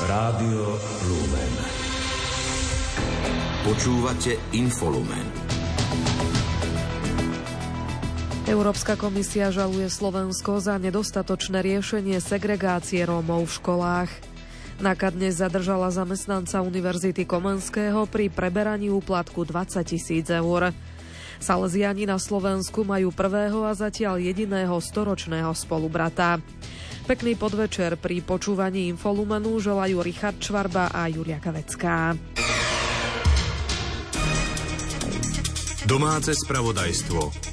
Rádio Lumen. Počúvate Infolumen. Európska komisia žaluje Slovensko za nedostatočné riešenie segregácie Rómov v školách. NAKA dnes zadržala zamestnanca Univerzity Komenského pri preberaní úplatku 20 000 eur. Salesiani na Slovensku majú prvého a zatiaľ jediného storočného spolubrata. Pekný podvečer pri počúvaní Infolumenu želajú Richard Čvarba a Julia Kavecká. Domáce spravodajstvo.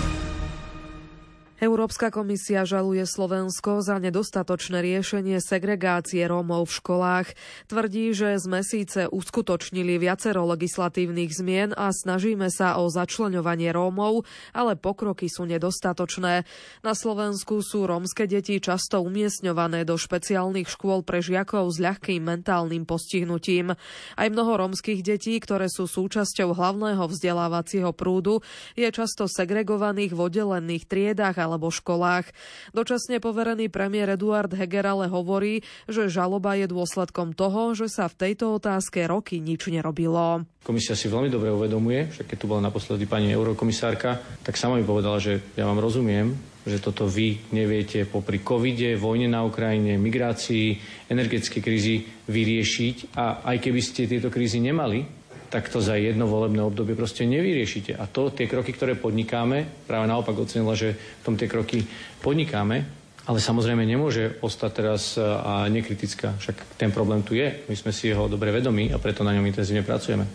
Európska komisia žaluje Slovensko za nedostatočné riešenie segregácie Rómov v školách. Tvrdí, že sme síce uskutočnili viacero legislatívnych zmien a snažíme sa o začleňovanie Rómov, ale pokroky sú nedostatočné. Na Slovensku sú rómske deti často umiestňované do špeciálnych škôl pre žiakov s ľahkým mentálnym postihnutím. Aj mnoho rómskych detí, ktoré sú súčasťou hlavného vzdelávacieho prúdu, je často segregovaných v oddelených triedách alebo školách. Dočasne poverený premiér Eduard Heger ale hovorí, že žaloba je dôsledkom toho, že sa v tejto otázke roky nič nerobilo. Komisia si veľmi dobre uvedomuje, však keď tu bola naposledy pani eurokomisárka, tak sama mi povedala, že ja vám rozumiem, že toto vy neviete popri covide, vojne na Ukrajine, migrácii, energetickej krízy vyriešiť a aj keby ste tieto krízy nemali, tak to za jedno volebné obdobie proste nevyriešite. A to, tie kroky, ktoré podnikáme, práve naopak ocenila, že v tom tie kroky podnikáme, ale samozrejme nemôže ostať teraz a nekritická. Však ten problém tu je. My sme si jeho dobre vedomí a preto na ňom intenzívne pracujeme.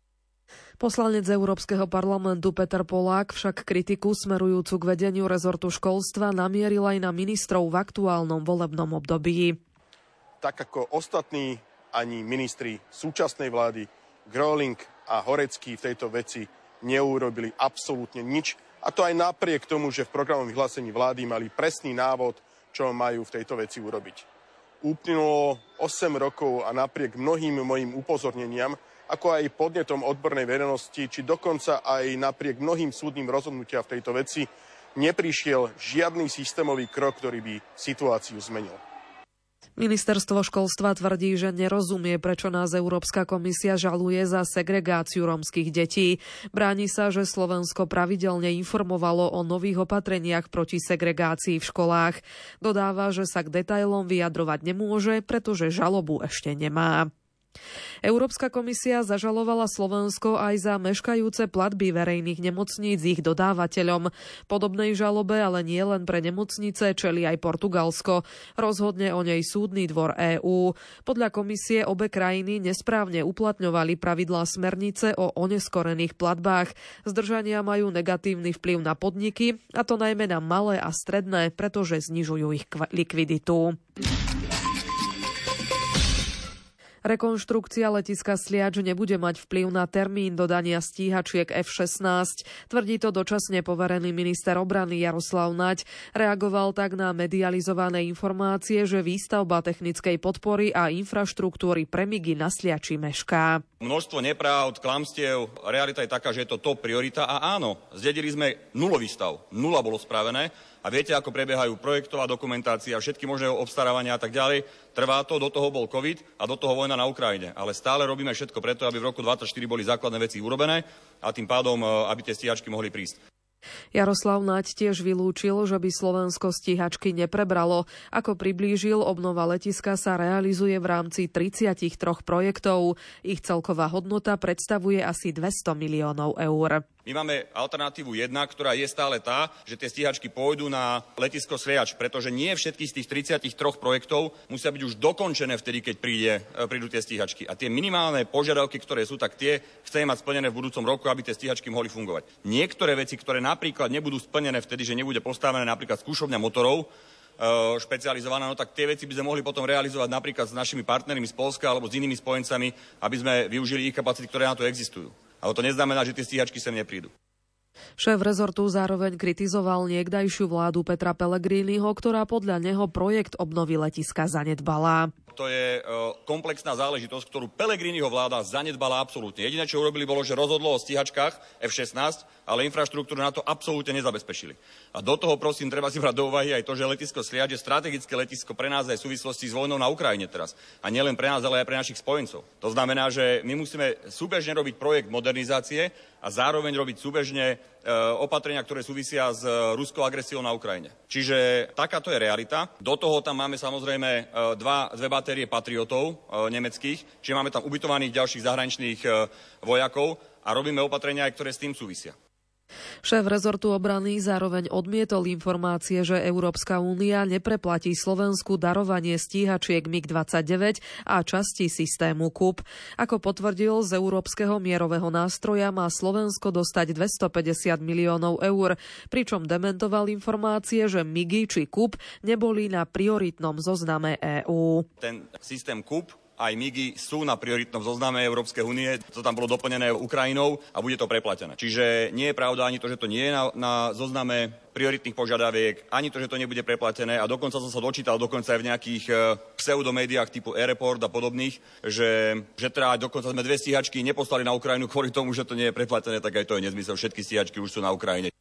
Poslanec Európskeho parlamentu Peter Polák však kritiku smerujúcu k vedeniu rezortu školstva namieril aj na ministrov v aktuálnom volebnom období. Tak ako ostatní ani ministri súčasnej vlády Gröling a Horecký v tejto veci neurobili absolútne nič. A to aj napriek tomu, že v programovom vyhlásení vlády mali presný návod, čo majú v tejto veci urobiť. Uplynulo 8 rokov a napriek mnohým mojim upozorneniam, ako aj podnetom odbornej verejnosti, či dokonca aj napriek mnohým súdnym rozhodnutiam v tejto veci, neprišiel žiadny systémový krok, ktorý by situáciu zmenil. Ministerstvo školstva tvrdí, že nerozumie, prečo nás Európska komisia žaluje za segregáciu rómskych detí. Bráni sa, že Slovensko pravidelne informovalo o nových opatreniach proti segregácii v školách. Dodáva, že sa k detailom vyjadrovať nemôže, pretože žalobu ešte nemá. Európska komisia zažalovala Slovensko aj za meškajúce platby verejných nemocníc ich dodávateľom. Podobnej žalobe, ale nie len pre nemocnice, čelí aj Portugalsko. Rozhodne o nej súdny dvor EÚ. Podľa komisie obe krajiny nesprávne uplatňovali pravidlá smernice o oneskorených platbách. Zdržania majú negatívny vplyv na podniky, a to najmä na malé a stredné, pretože znižujú ich likviditu. Rekonštrukcia letiska Sliač nebude mať vplyv na termín dodania stíhačiek F-16. Tvrdí to dočasne poverený minister obrany Jaroslav Naď. Reagoval tak na medializované informácie, že výstavba technickej podpory a infraštruktúry pre MIGy na Sliači mešká. Množstvo nepráv, klamstiev, realita je taká, že je to top priorita a áno, zdedili sme nulový stav. Nula bolo spravené a viete, ako prebiehajú projektová dokumentácia, všetky možné obstarávania a tak ďalej. Trvá to, do toho bol COVID a do toho vojna na Ukrajine. Ale stále robíme všetko preto, aby v roku 2024 boli základné veci urobené a tým pádom, aby tie stíhačky mohli prísť. Jaroslav Naď tiež vylúčil, že by Slovensko stíhačky neprebralo. Ako priblížil, obnova letiska sa realizuje v rámci 33 projektov. Ich celková hodnota predstavuje asi 200 miliónov eur. My máme alternatívu 1, ktorá je stále tá, že tie stíhačky pôjdu na letisko Sliač, pretože nie všetky z tých 33 projektov musia byť už dokončené vtedy, keď prídu tie stíhačky. A tie minimálne požiadavky, ktoré sú, tak tie chceme mať splnené v budúcom roku, aby tie stíhačky mohli fungovať. Niektoré veci, ktoré napríklad nebudú splnené vtedy, že nebude postavené napríklad skúšovňa motorov, špecializovaná, no tak tie veci by sme mohli potom realizovať napríklad s našimi partnermi z Poľska alebo s inými spojencami, aby sme využili ich kapacity, ktoré na to existujú. Ale to neznamená, že tie stíhačky sem neprídu. Šéf rezortu zároveň kritizoval niekdajšiu vládu Petra Pellegriniho, ktorá podľa neho projekt obnovy letiska zanedbala. to je komplexná záležitosť, ktorú Pellegriniho vláda zanedbala absolútne. Jediné, čo urobili, bolo, že rozhodlo o stíhačkách F-16, ale infraštruktúru na to absolútne nezabezpečili. A do toho, prosím, treba si brať do úvahy aj to, že letisko Sliač je strategické letisko pre nás aj v súvislosti s vojnou na Ukrajine teraz. A nielen pre nás, ale aj pre našich spojencov. To znamená, že my musíme súbežne robiť projekt modernizácie a zároveň robiť súbežne opatrenia, ktoré súvisia s ruskou agresiou na Ukrajine. Čiže takáto je realita. Do toho tam máme samozrejme dve batérie patriotov nemeckých, čiže máme tam ubytovaných ďalších zahraničných vojakov a robíme opatrenia, ktoré s tým súvisia. Šéf rezortu obrany zároveň odmietol informácie, že Európska únia nepreplatí Slovensku darovanie stíhačiek MiG-29 a časti systému KUP. Ako potvrdil, z Európskeho mierového nástroja má Slovensko dostať 250 miliónov eur, pričom dementoval informácie, že MiGy či KUP neboli na prioritnom zozname EÚ. Ten systém KUP aj MiGy sú na prioritnom zozname Európskej únie, to tam bolo doplnené Ukrajinou a bude to preplatené. Čiže nie je pravda ani to, že to nie je na zozname prioritných požiadaviek, ani to, že to nebude preplatené a dokonca som sa dočítal dokonca aj v nejakých pseudomédiách typu E-Report a podobných, že teda dokonca sme 2 stíhačky neposlali na Ukrajinu kvôli tomu, že to nie je preplatené, tak aj to je nezmysel. Všetky stíhačky už sú na Ukrajine.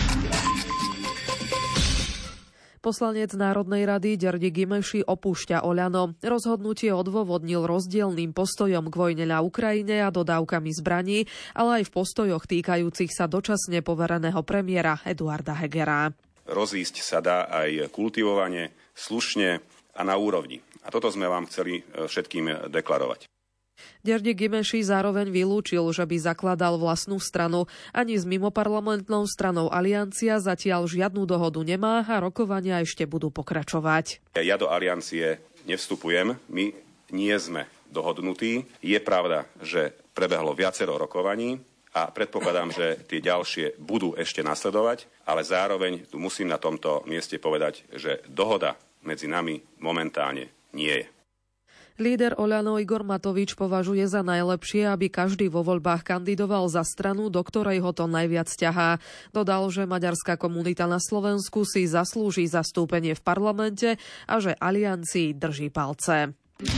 Poslanec Národnej rady Ďardi Gimeši opúšťa Oľano. Rozhodnutie odôvodnil rozdielnym postojom k vojne na Ukrajine a dodávkami zbraní, ale aj v postojoch týkajúcich sa dočasne povereného premiéra Eduarda Hegera. Rozísť sa dá aj kultivovane, slušne a na úrovni. A toto sme vám chceli všetkým deklarovať. Ďardi Gimeši zároveň vylúčil, že by zakladal vlastnú stranu. Ani s mimoparlamentnou stranou Aliancia zatiaľ žiadnu dohodu nemá a rokovania ešte budú pokračovať. Ja do Aliancie nevstupujem, my nie sme dohodnutí. Je pravda, že prebehlo viacero rokovaní a predpokladám, že tie ďalšie budú ešte nasledovať, ale zároveň tu musím na tomto mieste povedať, že dohoda medzi nami momentálne nie je. Líder Oľano Igor Matovič považuje za najlepšie, aby každý vo voľbách kandidoval za stranu, do ktorej ho to najviac ťahá. Dodal, že maďarská komunita na Slovensku si zaslúži zastúpenie v parlamente a že Aliancii drží palce.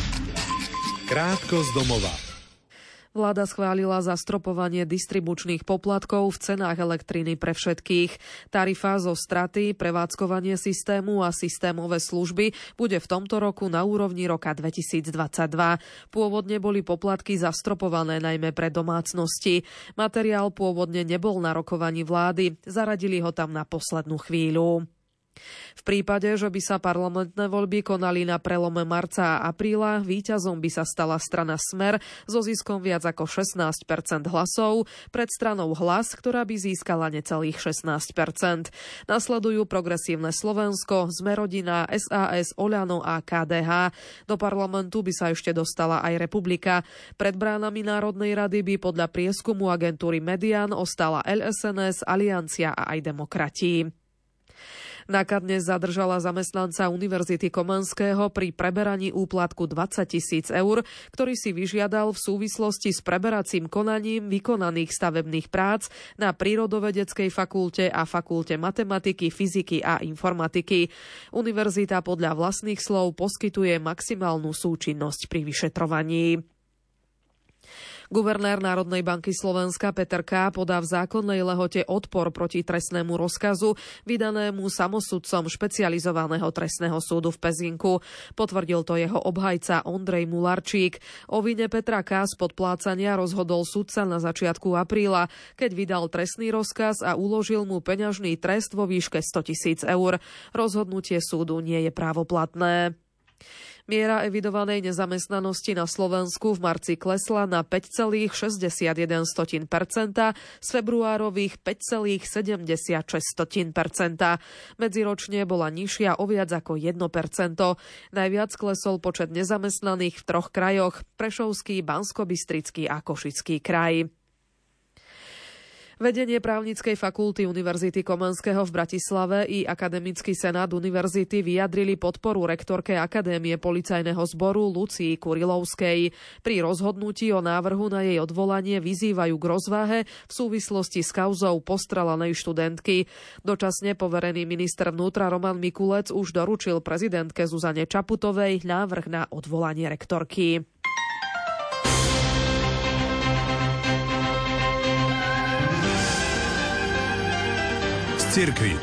Krátko z domova. Vláda schválila zastropovanie distribučných poplatkov v cenách elektriny pre všetkých. Tarifa zo straty, prevádzkovanie systému a systémové služby bude v tomto roku na úrovni roka 2022. Pôvodne boli poplatky zastropované najmä pre domácnosti. Materiál pôvodne nebol na rokovaní vlády, zaradili ho tam na poslednú chvíľu. V prípade, že by sa parlamentné voľby konali na prelome marca a apríla, víťazom by sa stala strana Smer so ziskom viac ako 16% hlasov, pred stranou Hlas, ktorá by získala necelých 16%. Nasledujú Progresívne Slovensko, Smer-rodina, SAS, Oľano a KDH. Do parlamentu by sa ešte dostala aj Republika. Pred bránami Národnej rady by podľa prieskumu agentúry Median ostala LSNS, Aliancia a aj Demokrati. NAKA dnes zadržala zamestnanca Univerzity Komenského pri preberaní úplatku 20 000 eur, ktorý si vyžiadal v súvislosti s preberacím konaním vykonaných stavebných prác na Prírodovedeckej fakulte a fakulte matematiky, fyziky a informatiky. Univerzita podľa vlastných slov poskytuje maximálnu súčinnosť pri vyšetrovaní. Guvernér Národnej banky Slovenska Peter K. podá v zákonnej lehote odpor proti trestnému rozkazu vydanému samosudcom špecializovaného trestného súdu v Pezinku. Potvrdil to jeho obhajca Ondrej Mularčík. O vine Petra K. z podplácania rozhodol sudca na začiatku apríla, keď vydal trestný rozkaz a uložil mu peňažný trest vo výške 100 000 eur. Rozhodnutie súdu nie je právoplatné. Miera evidovanej nezamestnanosti na Slovensku v marci klesla na 5,61%, z februárových 5,76%. Medziročne bola nižšia o viac ako 1%. Najviac klesol počet nezamestnaných v 3 krajoch: Prešovský, Banskobystrický a Košický kraj. Vedenie právnickej fakulty Univerzity Komenského v Bratislave i Akademický senát univerzity vyjadrili podporu rektorke Akadémie policajného zboru Lucii Kurilovskej. Pri rozhodnutí o návrhu na jej odvolanie vyzývajú k rozvahe v súvislosti s kauzou postrelanej študentky. Dočasne poverený minister vnútra Roman Mikulec už doručil prezidentke Zuzane Čaputovej návrh na odvolanie rektorky. Cirkvi.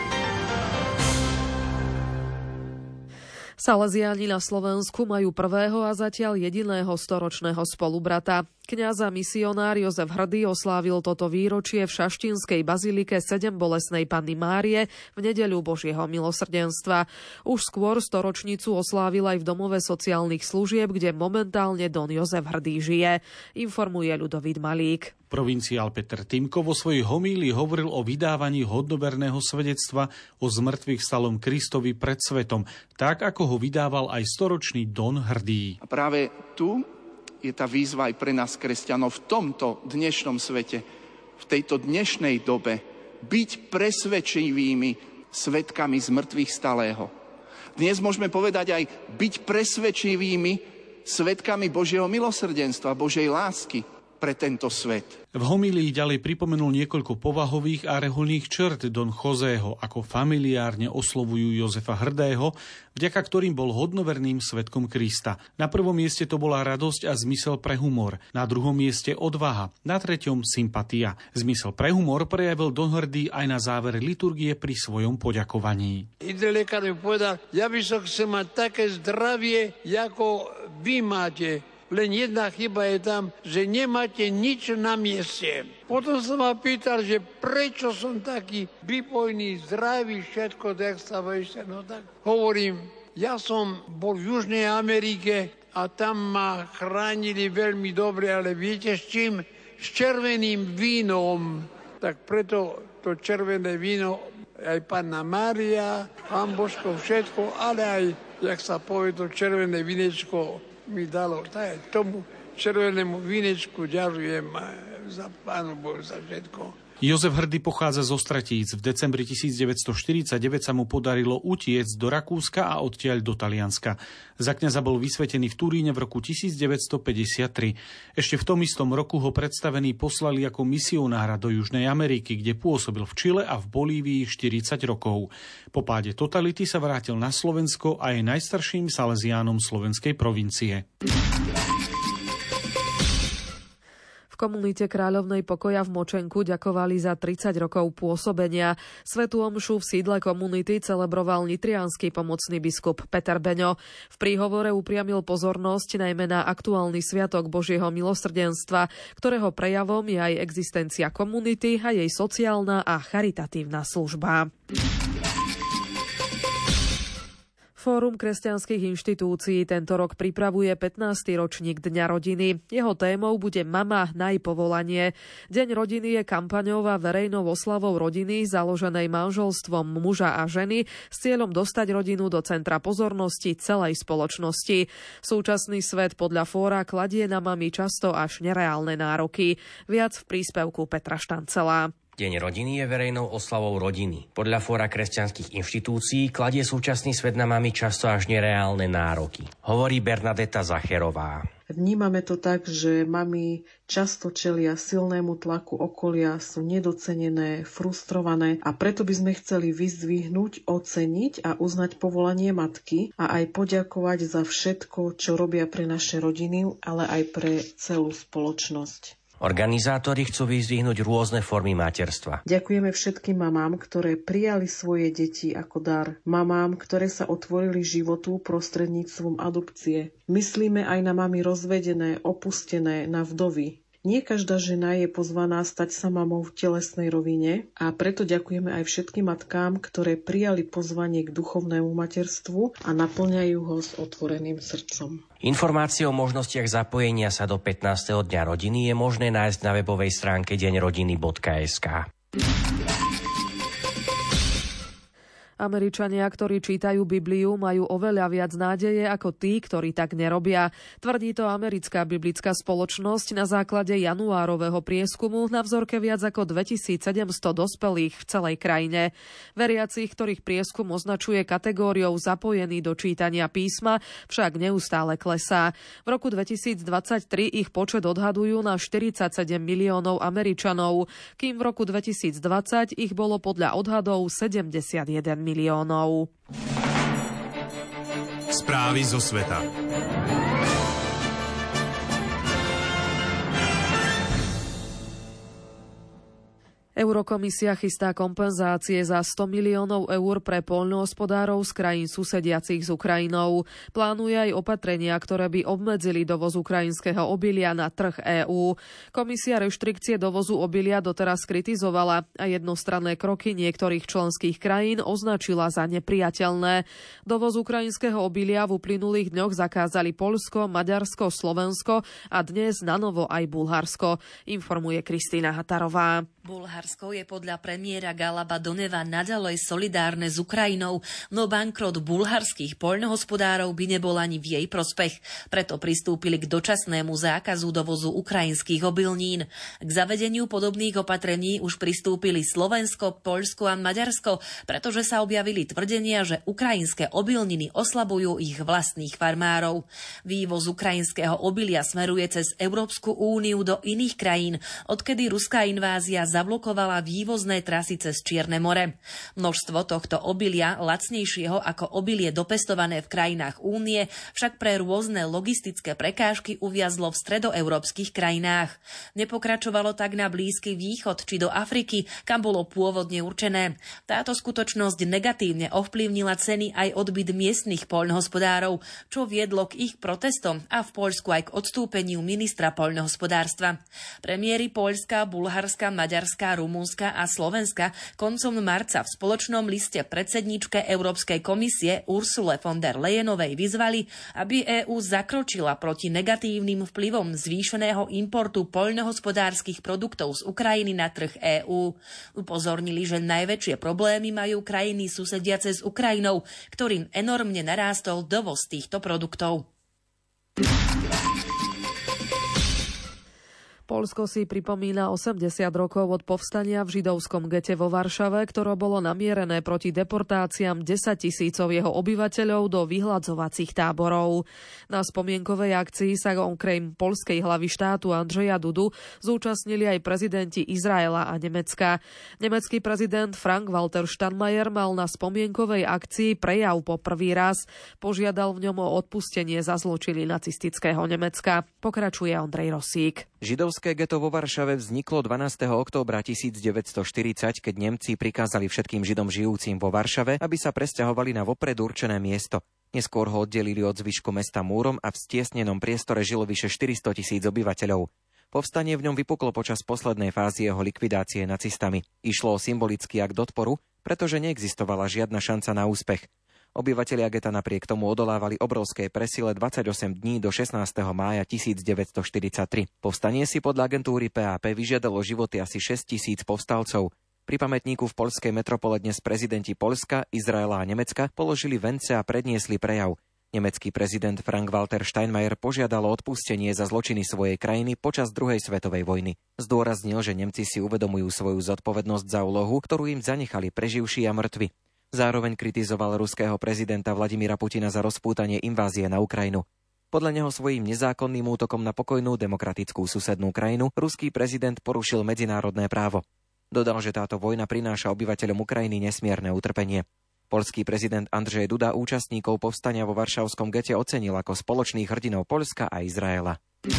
Salesiáni na Slovensku majú prvého a zatiaľ jediného storočného spolubrata. Kňaz a misionár Jozef Hrdý oslávil toto výročie v Šaštínskej bazilike 7 Bolestnej Panny Márie v nedeľu Božieho milosrdenstva. Už skôr storočnicu oslávil aj v domove sociálnych služieb, kde momentálne don Jozef Hrdý žije, informuje Ľudovít Malík. Provinciál Peter Timko vo svojej homílii hovoril o vydávaní hodnoverného svedectva o zmrtvých stalom Kristovi pred svetom, tak ako ho vydával aj storočný don Hrdý. A práve tu je tá výzva aj pre nás, kresťanov, v tomto dnešnom svete, v tejto dnešnej dobe, byť presvedčivými svedkami zmrtvých stalého. Dnes môžeme povedať aj byť presvedčivými svedkami Božieho milosrdenstva, Božej lásky pre tento svet. V homílii ďalej pripomenul niekoľko povahových a reholných črt don Joseho, ako familiárne oslovujú Jozefa Hrdého, vďaka ktorým bol hodnoverným svedkom Krista. Na prvom mieste to bola radosť a zmysel pre humor, na druhom mieste odvaha, na treťom sympatia. Zmysel pre humor prejavil don Hrdý aj na záver liturgie pri svojom poďakovaní. Ide lekár mi povedal, ja by som chcel mať také zdravie, ako vy máte. Len jedna chyba je tam, že nemáte nič na mieste. Potom som ma pýtal, že prečo som taký výbojný, zdravý, všetko, tak sa vešte. No tak hovorím, ja som bol v Južnej Amerike a tam ma chránili veľmi dobre, ale viete s čím? S červeným vínom. Tak preto to červené víno, aj Panna Mária, Pán Božko, všetko, ale aj, jak sa povie, to červené vínečko mi dalo. Tomu červenému vínečku ďakujem za Pánu Bohu, za všetko. Jozef Hrdý pochádza zo Stratíc. V decembri 1949 sa mu podarilo utiecť do Rakúska a odtiaľ do Talianska. Za kňaza bol vysvetený v Turíne v roku 1953. Ešte v tom istom roku ho predstavení poslali ako misionára do Južnej Ameriky, kde pôsobil v Čile a v Bolívii 40 rokov. Po páde totality sa vrátil na Slovensko a je najstarším salesiánom slovenskej provincie. V komunite Kráľovnej pokoja v Močenku ďakovali za 30 rokov pôsobenia. Svätú omšu v sídle komunity celebroval nitriansky pomocný biskup Peter Beňo. V príhovore upriamil pozornosť najmä na aktuálny sviatok Božieho milosrdenstva, ktorého prejavom je aj existencia komunity a jej sociálna a charitatívna služba. Fórum kresťanských inštitúcií tento rok pripravuje 15. ročník Dňa rodiny. Jeho témou bude Mama najpovolanie. Deň rodiny je kampaňou a verejnou oslavou rodiny založenej manželstvom muža a ženy s cieľom dostať rodinu do centra pozornosti celej spoločnosti. Súčasný svet podľa fóra kladie na mami často až nereálne nároky. Viac v príspevku Petra Štancela. Deň rodiny je verejnou oslavou rodiny. Podľa Fóra kresťanských inštitúcií kladie súčasný svet na mami často až nereálne nároky. Hovorí Bernadeta Zacherová. Vnímame to tak, že mami často čelia silnému tlaku okolia, sú nedocenené, frustrované a preto by sme chceli vyzdvihnúť, oceniť a uznať povolanie matky a aj poďakovať za všetko, čo robia pre naše rodiny, ale aj pre celú spoločnosť. Organizátori chcú vyzdvihnúť rôzne formy materstva. Ďakujeme všetkým mamám, ktoré prijali svoje deti ako dar. Mamám, ktoré sa otvorili životu prostredníctvom adopcie. Myslíme aj na mami rozvedené, opustené, na vdovy. Nie každá žena je pozvaná stať sa mamou v telesnej rovine a preto ďakujeme aj všetkým matkám, ktoré prijali pozvanie k duchovnému materstvu a naplňajú ho s otvoreným srdcom. Informácie o možnostiach zapojenia sa do 15. dňa rodiny je možné nájsť na webovej stránke deňrodiny.sk. Američania, ktorí čítajú Bibliu, majú oveľa viac nádeje ako tí, ktorí tak nerobia. Tvrdí to americká biblická spoločnosť na základe januárového prieskumu na vzorke viac ako 2700 dospelých v celej krajine. Veriacich, ktorých prieskum označuje kategóriou zapojený do čítania písma, však neustále klesá. V roku 2023 ich počet odhadujú na 47 miliónov Američanov, kým v roku 2020 ich bolo podľa odhadov 71 miliónov. Správy zo sveta. Eurokomisia chystá kompenzácie za 100 miliónov eur pre poľnohospodárov z krajín susediacich s Ukrajinou. Plánuje aj opatrenia, ktoré by obmedzili dovoz ukrajinského obilia na trh EÚ. Komisia reštrikcie dovozu obilia doteraz kritizovala a jednostranné kroky niektorých členských krajín označila za nepriateľné. Dovoz ukrajinského obilia v uplynulých dňoch zakázali Poľsko, Maďarsko, Slovensko a dnes nanovo aj Bulharsko, informuje Kristína Hatarová. Bulharsko je podľa premiéra Galaba Doneva naďalej solidárne s Ukrajinou, no bankrot bulharských poľnohospodárov by nebol ani v jej prospech. Preto pristúpili k dočasnému zákazu dovozu ukrajinských obilnín. K zavedeniu podobných opatrení už pristúpili Slovensko, Poľsko a Maďarsko, pretože sa objavili tvrdenia, že ukrajinské obilniny oslabujú ich vlastných farmárov. Vývoz ukrajinského obilia smeruje cez Európsku úniu do iných krajín, odkedy ruská invázia zablokovala vývozné trasy cez Čierne more. Množstvo tohto obilia, lacnejšieho ako obilie dopestované v krajinách únie, však pre rôzne logistické prekážky uviazlo v stredoeurópskych krajinách. Nepokračovalo tak na Blízky východ či do Afriky, kam bolo pôvodne určené. Táto skutočnosť negatívne ovplyvnila ceny aj odbyt miestnych poľnohospodárov, čo viedlo k ich protestom a v Poľsku aj k odstúpeniu ministra poľnohospodárstva. Premiéry Poľska, Bulharska, Maďarska, Rumunska a Slovenska koncom marca v spoločnom liste predsedníčke Európskej komisie Ursule von der Leyenovej vyzvali, aby EÚ zakročila proti negatívnym vplyvom zvýšeného importu poľnohospodárskych produktov z Ukrajiny na trh EÚ. Upozornili, že najväčšie problémy majú krajiny susediace s Ukrajinou, ktorým enormne narástol dovoz týchto produktov. Poľsko si pripomína 80 rokov od povstania v židovskom gete vo Varšave, ktoré bolo namierené proti deportáciám 10 000 jeho obyvateľov do vyhladzovacích táborov. Na spomienkovej akcii sa okrem poľskej hlavy štátu Andžeja Dudu zúčastnili aj prezidenti Izraela a Nemecka. Nemecký prezident Frank-Walter Steinmeier mal na spomienkovej akcii prejav po prvý raz. Požiadal v ňom o odpustenie za zločiny nacistického Nemecka. Pokračuje Ondrej Rosík. Židovské geto vo Varšave vzniklo 12. októbra 1940, keď Nemci prikázali všetkým Židom žijúcim vo Varšave, aby sa presťahovali na vopred určené miesto. Neskôr ho oddelili od zvyšku mesta múrom a v stiesnenom priestore žilo vyše 400 000 obyvateľov. Povstanie v ňom vypuklo počas poslednej fázy jeho likvidácie nacistami. Išlo o symbolický akt odporu, pretože neexistovala žiadna šanca na úspech. Obyvatelia geta napriek tomu odolávali obrovskej presile 28 dní do 16. mája 1943. Povstanie si podľa agentúry PAP vyžiadalo životy asi 6 000 povstalcov. Pri pamätníku v poľskej metropole dnes prezidenti Poľska, Izraela a Nemecka položili vence a predniesli prejav. Nemecký prezident Frank-Walter Steinmeier požiadal o odpustenie za zločiny svojej krajiny počas druhej svetovej vojny. Zdôraznil, že Nemci si uvedomujú svoju zodpovednosť za úlohu, ktorú im zanechali preživší a mŕtvi. Zároveň kritizoval ruského prezidenta Vladimíra Putina za rozpútanie invázie na Ukrajinu. Podľa neho svojím nezákonným útokom na pokojnú demokratickú susednú krajinu ruský prezident porušil medzinárodné právo. Dodal, že táto vojna prináša obyvateľom Ukrajiny nesmierne utrpenie. Poľský prezident Andrzej Duda účastníkov povstania vo varšavskom gete ocenil ako spoločných hrdinov Poľska a Izraela.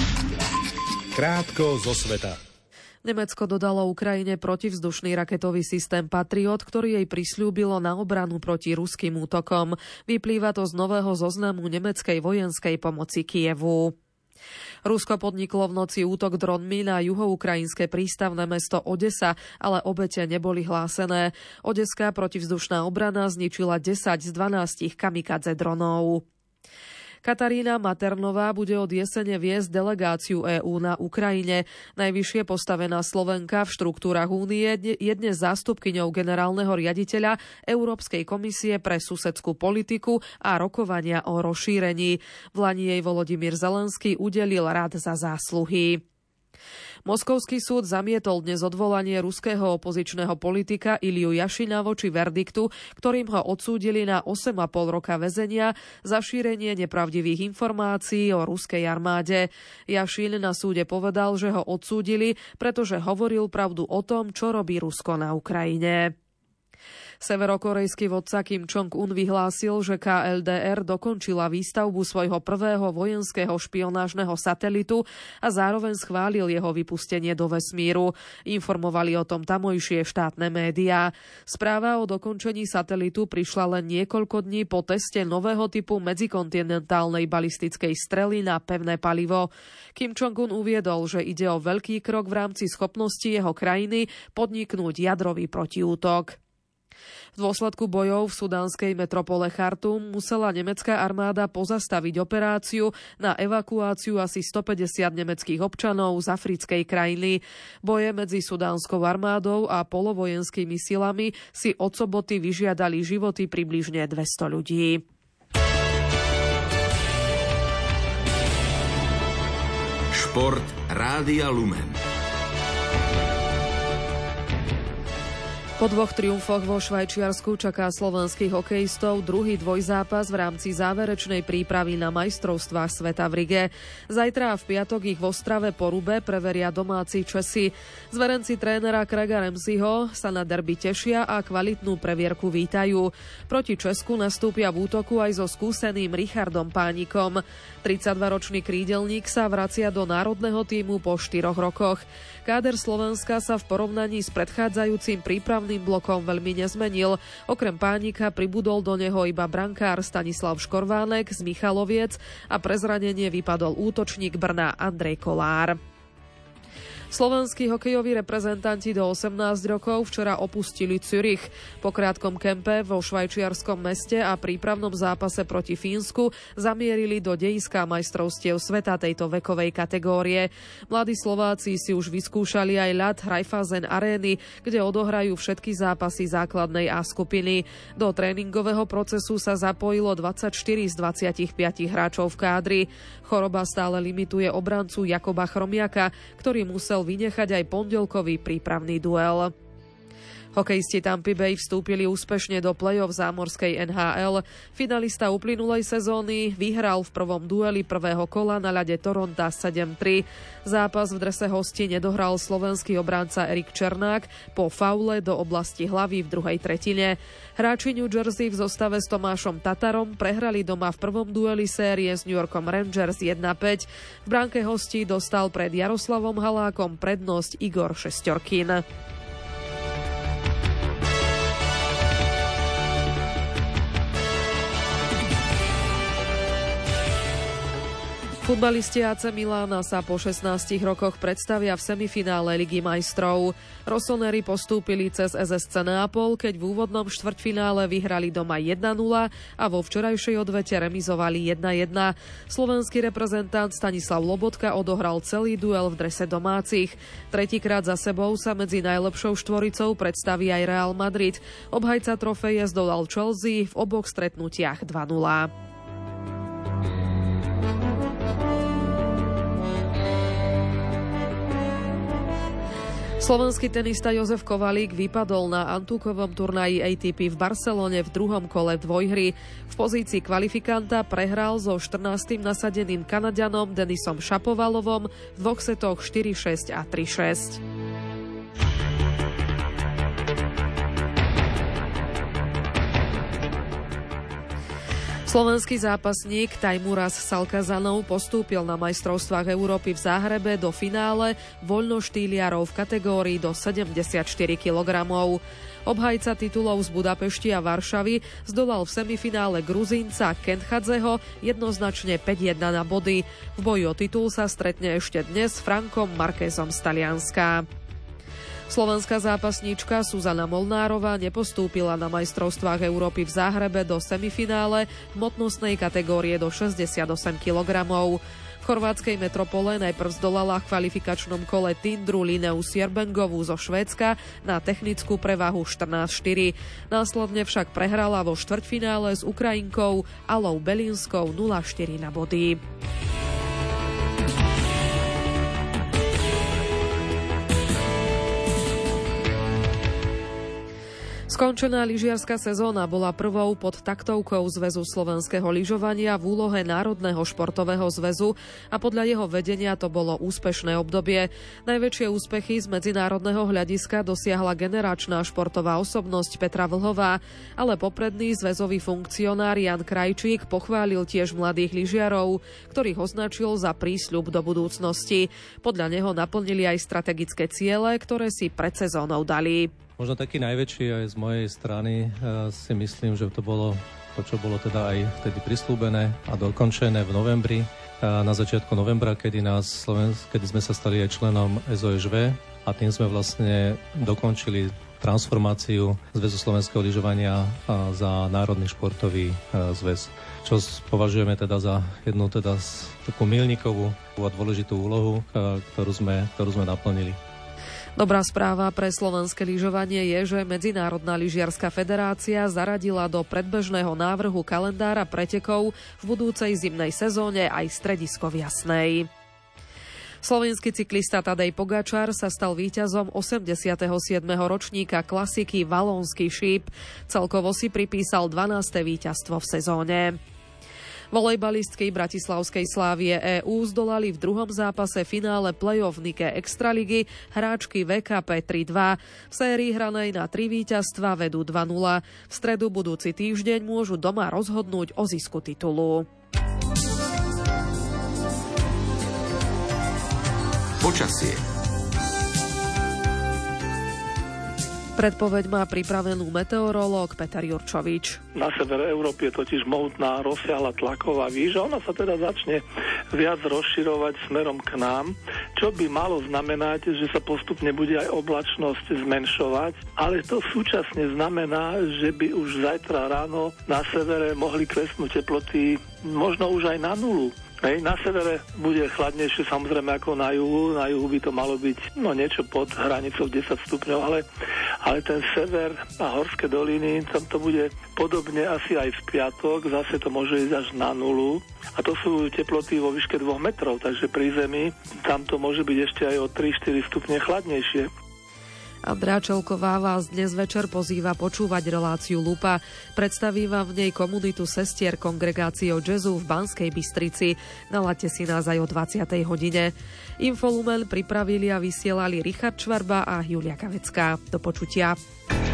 Krátko zo sveta. Nemecko dodalo Ukrajine protivzdušný raketový systém Patriot, ktorý jej prisľúbilo na obranu proti ruským útokom. Vyplýva to z nového zoznamu nemeckej vojenskej pomoci Kyjevu. Rusko podniklo v noci útok dronmi na juhoukrajinské prístavné mesto Odesa, ale obete neboli hlásené. Odeská protivzdušná obrana zničila 10 z 12 kamikadze dronov. Katarína Maternová bude od jesene viesť delegáciu EÚ na Ukrajine. Najvyššie postavená Slovenka v štruktúrach únie je dnes zástupkyňou generálneho riaditeľa Európskej komisie pre susedskú politiku a rokovania o rozšírení. Vlani jej Volodymyr Zelenský udelil rád za zásluhy. Moskovský súd zamietol dnes odvolanie ruského opozičného politika Iliu Jašina voči verdiktu, ktorým ho odsúdili na 8,5 roka väzenia za šírenie nepravdivých informácií o ruskej armáde. Jašin na súde povedal, že ho odsúdili, pretože hovoril pravdu o tom, čo robí Rusko na Ukrajine. Severokorejský vodca Kim Jong-un vyhlásil, že KLDR dokončila výstavbu svojho prvého vojenského špionážneho satelitu a zároveň schválil jeho vypustenie do vesmíru. Informovali o tom tamojšie štátne médiá. Správa o dokončení satelitu prišla len niekoľko dní po teste nového typu medzikontinentálnej balistickej strely na pevné palivo. Kim Jong-un uviedol, že ide o veľký krok v rámci schopnosti jeho krajiny podniknúť jadrový protiútok. V dôsledku bojov v sudánskej metropole Chartum musela nemecká armáda pozastaviť operáciu na evakuáciu asi 150 nemeckých občanov z africkej krajiny. Boje medzi sudánskou armádou a polovojenskými silami si od soboty vyžiadali životy približne 200 ľudí. Šport Rádia Lumen. Po 2 triumfoch vo Švajčiarsku čaká slovenských hokejistov druhý dvojzápas v rámci záverečnej prípravy na majstrovstvá sveta v Rige. Zajtra a v piatok ich v Ostrave po Rube preveria domáci Česi. Zverenci trénera Craiga Ramseyho sa na derby tešia a kvalitnú previerku vítajú. Proti Česku nastúpia v útoku aj so skúseným Richardom Pánikom. 32-ročný krídelník sa vracia do národného tímu po 4 rokoch. Káder Slovenska sa v porovnaní s predchádzajúcim prípravným blokom veľmi nezmenil. Okrem Pánika pribudol do neho iba brankár Stanislav Škorvánek z Michaloviec a pre zranenie vypadol útočník Brna Andrej Kolár. Slovenskí hokejoví reprezentanti do 18 rokov včera opustili Zürich. Po krátkom kempe vo švajčiarskom meste a prípravnom zápase proti Fínsku zamierili do dejiska majstrovstiev sveta tejto vekovej kategórie. Mladí Slováci si už vyskúšali aj ľad Raiffeisen arény, kde odohrajú všetky zápasy základnej A skupiny. Do tréningového procesu sa zapojilo 24 z 25 hráčov v kádri. Choroba stále limituje obrancu Jakuba Chromiaka, ktorý musel vynechať aj pondelkový prípravný duel. Hokejisti Tampa Bay vstúpili úspešne do play-off zámorskej NHL. Finalista uplynulej sezóny vyhral v prvom dueli prvého kola na ľade Toronta 7-3. Zápas v drese hostí nedohral slovenský obranca Erik Černák po faule do oblasti hlavy v druhej tretine. Hráči New Jersey v zostave s Tomášom Tatarom prehrali doma v prvom dueli série s New Yorkom Rangers 1-5. V bránke hostí dostal pred Jaroslavom Halákom prednosť Igor Šesťorkin. Futbalisti AC Milána sa po 16 rokoch predstavia v semifinále Ligy majstrov. Rossoneri postúpili cez SSC Neapol, keď v úvodnom štvrťfinále vyhrali doma 1-0 a vo včerajšej odvete remizovali 1-1. Slovenský reprezentant Stanislav Lobotka odohral celý duel v drese domácich. Tretíkrát za sebou sa medzi najlepšou štvoricou predstaví aj Real Madrid. Obhajca trofeje zdolal Chelsea v oboch stretnutiach 2-0. Slovenský tenista Jozef Kovalík vypadol na Antúkovom turnaji ATP v Barcelone v druhom kole dvojhry. V pozícii kvalifikanta prehral so 14. nasadeným Kanaďanom Denisom Šapovalovom v dvoch setoch 4-6 a 3-6. Slovenský zápasník Tajmuras Salkazanov postúpil na majstrovstvách Európy v Záhrebe do finále voľnoštýliarov v kategórii do 74 kg. Obhajca titulov z Budapešti a Varšavy zdolal v semifinále Gruzínca Kenchadzeho jednoznačne 5-1 na body. V boji o titul sa stretne ešte dnes s Frankom Markézom z Talianska. Slovenská zápasníčka Zuzana Molnárová nepostúpila na majstrovstvách Európy v Záhrebe do semifinále hmotnostnej kategórie do 68 kg. V chorvátskej metropole najprv zdolala v kvalifikačnom kole Tindru Linneu Sjerbengovú zo Švédska na technickú prevahu 14-4. Následne však prehrala vo štvrťfinále s Ukrajinkou Alou Belinskou 0-4 na body. Skončená lyžiarska sezóna bola prvou pod taktovkou Zväzu slovenského lyžovania v úlohe Národného športového zväzu a podľa jeho vedenia to bolo úspešné obdobie. Najväčšie úspechy z medzinárodného hľadiska dosiahla generačná športová osobnosť Petra Vlhová, ale popredný zväzový funkcionár Jan Krajčík pochválil tiež mladých lyžiarov, ktorých označil za prísľub do budúcnosti. Podľa neho naplnili aj strategické ciele, ktoré si pred sezónou dali. Možno taký najväčší aj z mojej strany si myslím, že to bolo to, čo bolo teda aj vtedy prislúbené a dokončené v novembri. Na začiatku novembra, kedy sme sa stali aj členom SOŽV a tým sme vlastne dokončili transformáciu Zväzu slovenského lyžovania za Národný športový zväz. Čo považujeme teda za jednu teda takú milníkovú a dôležitú úlohu, ktorú sme naplnili. Dobrá správa pre slovenské lyžovanie je, že Medzinárodná lyžiarska federácia zaradila do predbežného návrhu kalendára pretekov v budúcej zimnej sezóne aj stredisko v Jasnej. Slovenský cyklista Tadej Pogačar sa stal víťazom 87. ročníka klasiky Valónsky šíp. Celkovo si pripísal 12. víťazstvo v sezóne. Volejbalistky bratislavskej Slávie EU zdolali v druhom zápase finále play-off Nike Extraligy hráčky VKP 3-2. V sérii hranej na 3 víťazstva vedú 2-0. V stredu budúci týždeň môžu doma rozhodnúť o zisku titulu. Počasie. Predpoveď má pripravenú meteorológ Peter Jurčovič. Na severe Európy je totiž mohutná rozsiahla tlaková výža. Ona sa teda začne viac rozširovať smerom k nám, čo by malo znamenať, že sa postupne bude aj oblačnosť zmenšovať, ale to súčasne znamená, že by už zajtra ráno na severe mohli klesnúť teploty možno už aj na nulu. Na severe bude chladnejšie samozrejme ako na juhu. Na juhu by to malo byť niečo pod hranicou 10 stupňov, ale ten sever a horské doliny, tam to bude podobne asi aj v piatok. Zase to môže ísť až na nulu. A to sú teploty vo výške 2 metrov, takže pri zemi tam to môže byť ešte aj o 3-4 stupne chladnejšie. Andrea Čelková vás dnes večer pozýva počúvať reláciu Lupa. Predstaví vám v nej komunitu sestier kongregáciou jazzu v Banskej Bystrici. Nalaďte si nás aj o 20. hodine. Infolumen pripravili a vysielali Richard Čvarba a Julia Kavecká. Do počutia.